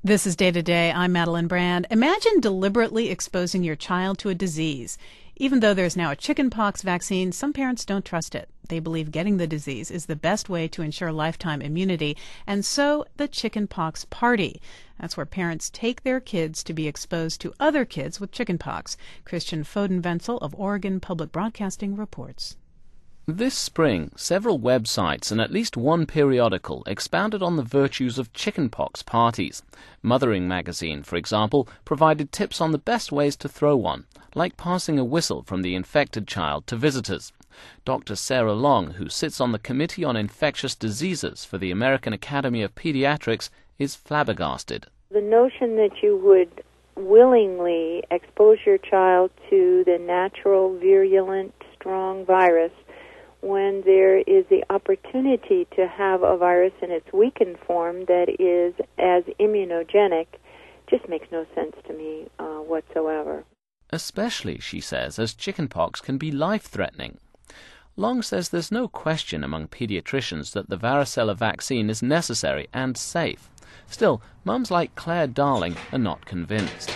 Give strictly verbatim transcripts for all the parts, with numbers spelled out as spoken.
This is Day to Day. I'm Madeline Brand. Imagine deliberately exposing your child to a disease. Even though there's now a chickenpox vaccine, some parents don't trust it. They believe getting the disease is the best way to ensure lifetime immunity, and so the chickenpox party. That's where parents take their kids to be exposed to other kids with chickenpox. Christian Foden-Wenzel of Oregon Public Broadcasting reports. This spring, several websites and at least one periodical expounded on the virtues of chickenpox parties. Mothering Magazine, for example, provided tips on the best ways to throw one, like passing a whistle from the infected child to visitors. Doctor Sarah Long, who sits on the Committee on Infectious Diseases for the American Academy of Pediatrics, is flabbergasted. The notion that you would willingly expose your child to the natural, virulent, strong virus when there is the opportunity to have a virus in its weakened form that is as immunogenic just makes no sense to me uh, whatsoever. Especially, she says, as chickenpox can be life-threatening. Long says there's no question among pediatricians that the varicella vaccine is necessary and safe. Still, mums like Claire Darling are not convinced.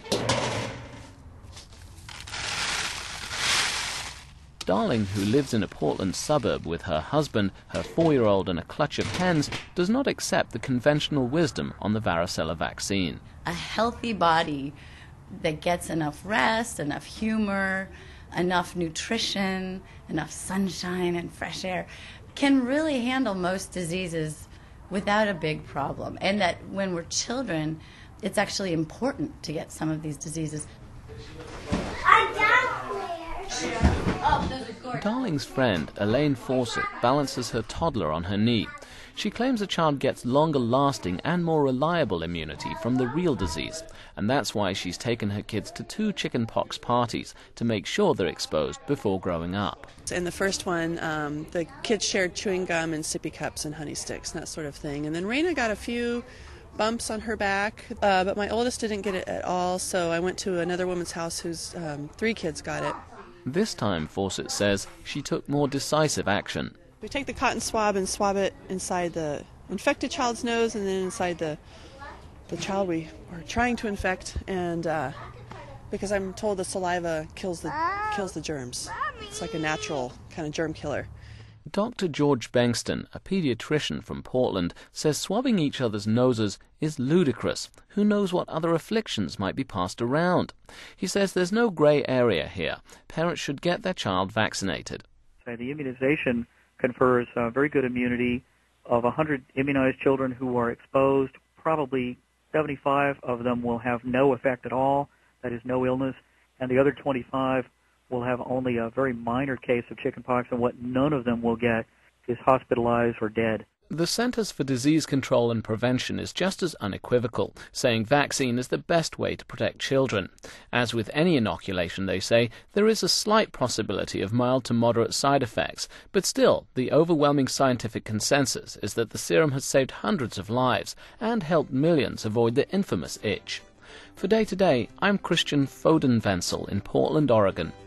Darling, who lives in a Portland suburb with her husband, her four-year-old and a clutch of hens, does not accept the conventional wisdom on the varicella vaccine. A healthy body that gets enough rest, enough humor, enough nutrition, enough sunshine and fresh air can really handle most diseases without a big problem. And that when we're children, it's actually important to get some of these diseases. Darling's friend, Elaine Fawcett, balances her toddler on her knee. She claims a child gets longer-lasting and more reliable immunity from the real disease, and that's why she's taken her kids to two chickenpox parties to make sure they're exposed before growing up. In the first one, um, the kids shared chewing gum and sippy cups and honey sticks and that sort of thing. And then Raina got a few bumps on her back, uh, but my oldest didn't get it at all, so I went to another woman's house whose um, three kids got it. This time, Fawcett says, she took more decisive action. We take the cotton swab and swab it inside the infected child's nose and then inside the the child we were trying to infect, and uh, because I'm told the saliva kills the kills the germs. It's like a natural kind of germ killer. Doctor George Bengston, a pediatrician from Portland, says swabbing each other's noses is ludicrous. Who knows what other afflictions might be passed around? He says there's no grey area here. Parents should get their child vaccinated. The immunization confers uh, very good immunity. Of one hundred immunized children who are exposed, probably seventy-five of them will have no effect at all, that is, no illness, and the other twenty-five will have only a very minor case of chickenpox, and what none of them will get is hospitalized or dead. The Centers for Disease Control and Prevention is just as unequivocal, saying vaccine is the best way to protect children. As with any inoculation, they say, there is a slight possibility of mild to moderate side effects, but still, the overwhelming scientific consensus is that the serum has saved hundreds of lives and helped millions avoid the infamous itch. For Day to Day, I'm Christian Foden-Wenzel in Portland, Oregon.